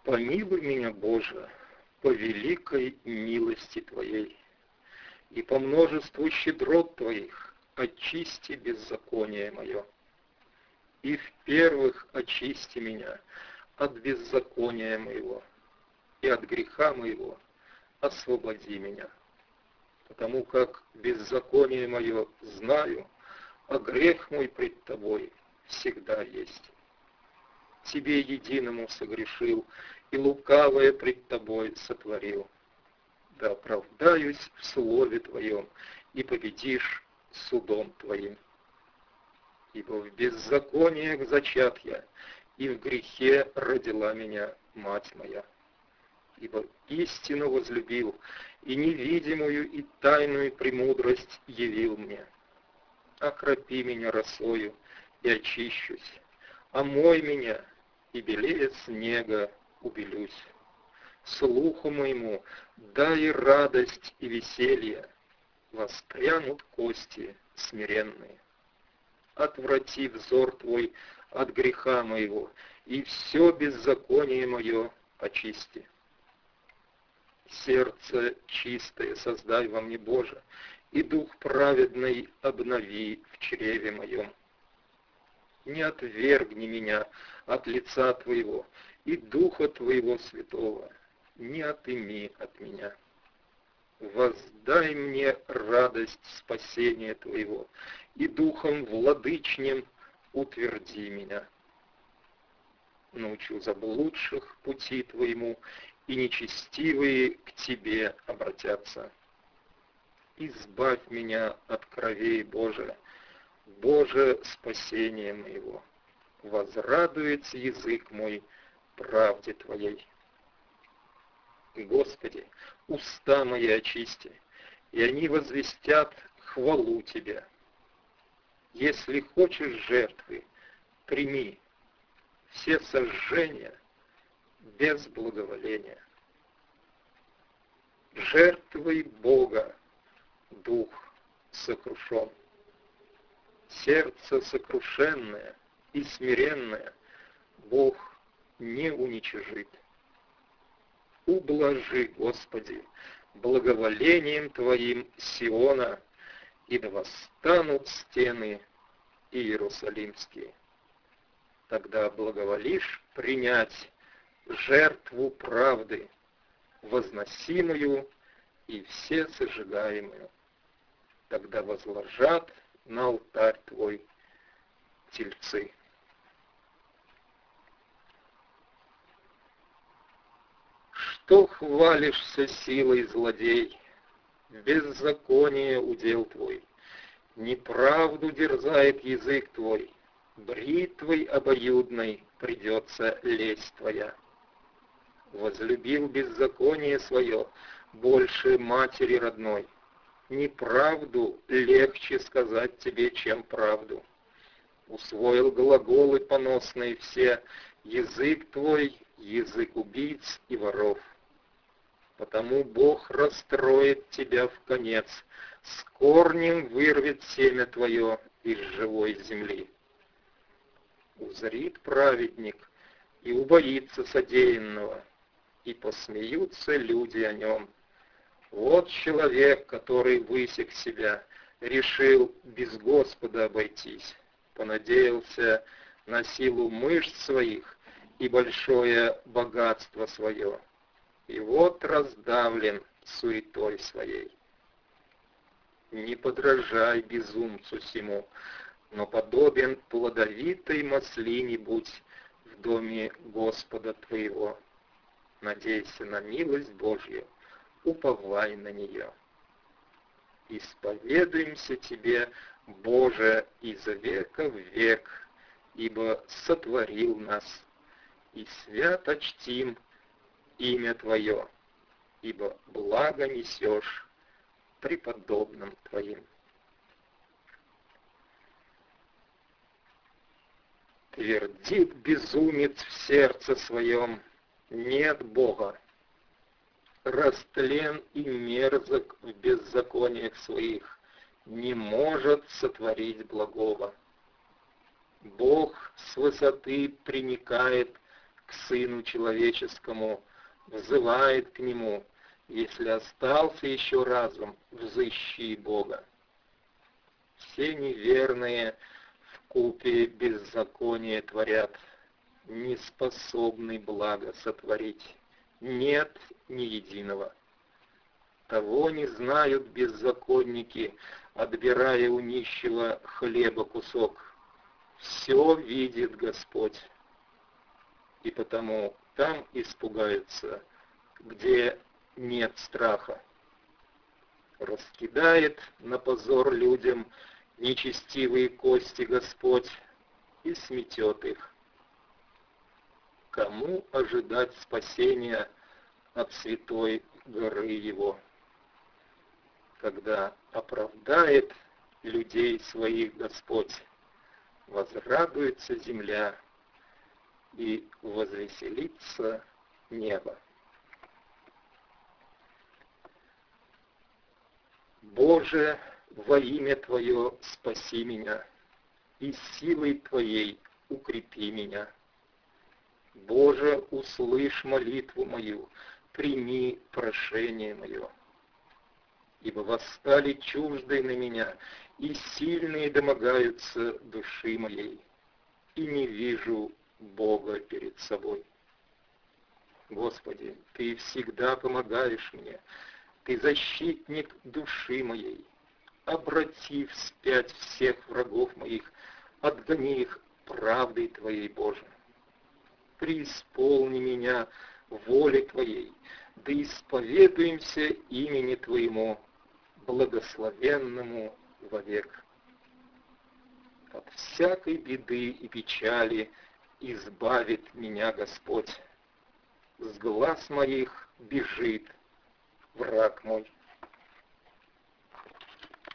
Помилуй меня, Боже, по великой милости Твоей, и по множеству щедрот Твоих очисти беззаконие мое. И в первых очисти меня от беззакония моего, и от греха моего освободи меня. Потому как беззаконие мое знаю, а грех мой пред Тобой всегда есть. Тебе единому согрешил, и лукавое пред Тобой сотворил. Да оправдаюсь в слове Твоем, и победишь судом Твоим. Ибо в беззакониях зачат я, и в грехе родила меня мать моя. Ибо истину возлюбил, и невидимую, и тайную премудрость явил мне. Окропи меня росою, и очищусь, омой меня, и белее снега убелюсь. Слуху моему дай радость и веселье, воспрянут кости смиренные. Отврати взор Твой от греха моего, и все беззаконие мое очисти. Сердце чистое создай во мне, Боже, и дух праведный обнови в чреве моем. Не отвергни меня от лица Твоего, и Духа Твоего Святого не отыми от меня. Воздай мне радость спасения Твоего, и Духом владычним утверди меня. Научу заблудших пути Твоему, и нечестивые к Тебе обратятся. Избавь меня от кровей, Боже, Боже, спасение моего. Возрадуется язык мой правде Твоей. Господи, уста мои очисти, и они возвестят хвалу Тебя. Если хочешь жертвы, прими все сожжения без благоволения. Жертвой Бога дух сокрушен. Сердце сокрушенное и смиренное Бог не уничижит. Ублажи, Господи, благоволением Твоим Сиона, и да восстанут стены иерусалимские. Тогда благоволишь принять жертву правды, возносимую и все сожигаемую. Тогда возложат на алтарь Твой тельцы. Что хвалишься силой, злодей? Беззаконие удел Твой. Неправду дерзает язык Твой. Бритвой обоюдной придется лесть Твоя. Возлюбил беззаконие свое больше матери родной. Неправду легче сказать тебе, чем правду. Усвоил глаголы поносные все, язык твой, язык убийц и воров. Потому Бог расстроит тебя в конец, с корнем вырвет семя твое из живой земли. Узрит праведник и убоится содеянного, и посмеются люди о нем. Вот человек, который высек себя, решил без Господа обойтись, понадеялся на силу мышц своих и большое богатство свое, и вот раздавлен суетой своей. Не подражай безумцу сему, но подобен плодовитой маслине будь в доме Господа твоего. Надейся на милость Божью, уповай на нее. Исповедуемся Тебе, Боже, из века в век, ибо сотворил нас, и свято чтим имя Твое, ибо благо несешь преподобным Твоим. Твердит безумец в сердце своем: нет Бога. Растлен и мерзок в беззакониях своих, не может сотворить благого. Бог с высоты приникает к Сыну Человеческому, взывает к Нему, если остался еще разум, взыщи Бога. Все неверные вкупе беззаконие творят, не способны благо сотворить, нет ни единого. Того не знают беззаконники, отбирая у нищего хлеба кусок. Все видит Господь, и потому там испугаются, где нет страха. Раскидает на позор людям нечестивые кости Господь и сметет их. Кому ожидать спасения от святой горы Его, когда оправдает людей своих Господь, возрадуется земля и возвеселится небо. Боже, во имя Твое спаси меня, и силой Твоей укрепи меня. Боже, услышь молитву мою, прими прошение мое. Ибо восстали чуждые на меня, и сильные домогаются души моей, и не вижу Бога перед собой. Господи, Ты всегда помогаешь мне, Ты защитник души моей. Обрати вспять всех врагов моих, отгони их правдой Твоей, Боже. Преисполни меня волей Твоей, да исповедуемся имени Твоему, благословенному вовек. От всякой беды и печали избавит меня Господь. С глаз моих бежит враг мой.